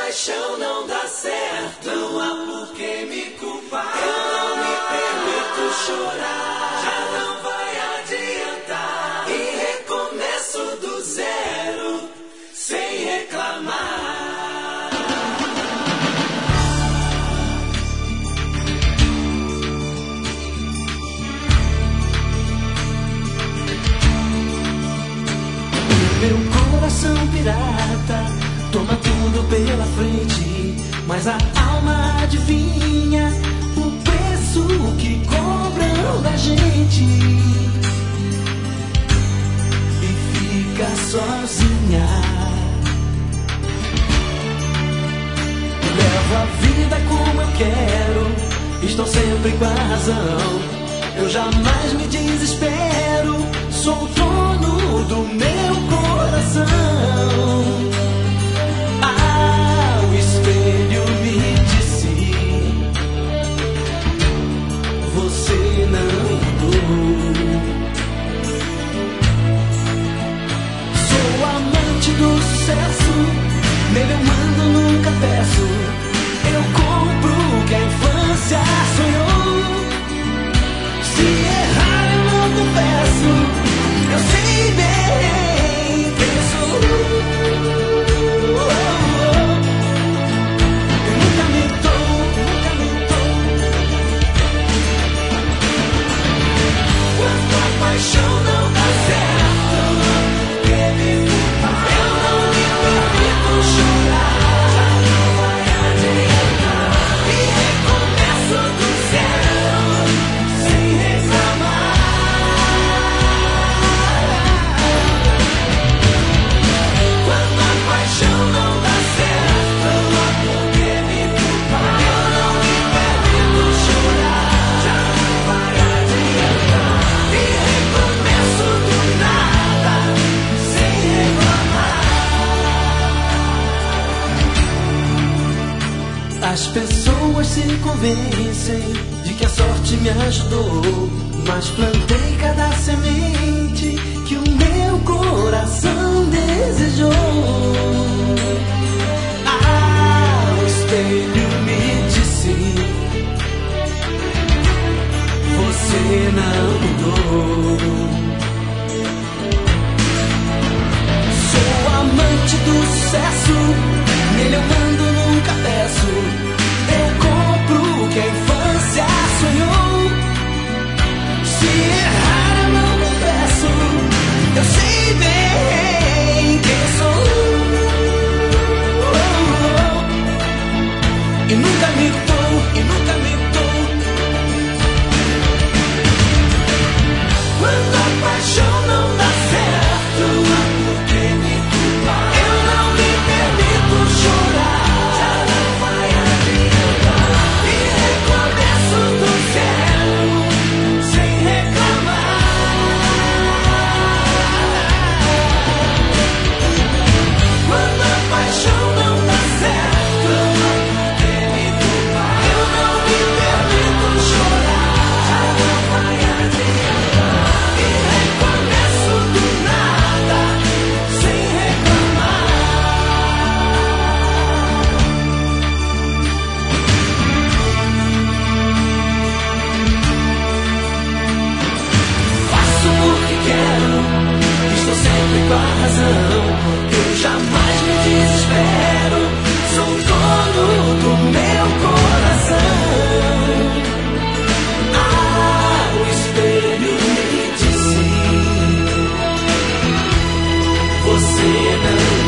paixão não dá certo, não há por que me culpar. Eu não me permito chorar, já não vai adiantar. E recomeço do zero, sem reclamar. Meu coração pirata toma tudo pela frente, mas a alma adivinha o preço que cobram da gente e fica sozinha. Levo a vida como eu quero, estou sempre com a razão. Eu jamais me desespero, sou o dono do meu coração. Ah, o espelho me disse: você não mudou. Sou amante do sucesso, nele eu mando, nunca peço. Eu compro o que a infância sonhou. Se errar eu não confesso, eu sei bem quem sou. Eu nunca me dou, nunca me dou. Quando a paixão não dá certo, que me culpa. Eu não me permito chorar, já não vai adiantar. E recomeço do zero, sem reclamar. Quando a paixão não dá certo, por que me culpar? Eu não me permito chorar, já não vai adiantar. E recomeço do nada, sem reclamar. As pessoas se convencem de que a sorte me ajudou, mas plantei cada semente que o meu coração desejou. Ah, o espelho me disse: você não mudou. Sou amante do sucesso, nele eu mando, nunca peço. Eu compro o que a infância sonhou. Se errar eu não confesso, eu sei bem quem sou. E nunca me dou, e nunca me dou. Quando a paixão não dá certo, por que me culpar? Eu não me permito chorar, já não vai adiantar. E recomeço do zero, sem reclamar. Quando a paixão não dá certo, por que me culpar? Eu não me permito chorar, já não vai adiantar. E recomeço do nada, sem reclamar. Faço o que quero, estou sempre com a razão. Eu jamais me desespero, sou o dono do meu coração. Ah, o espelho me disse: você não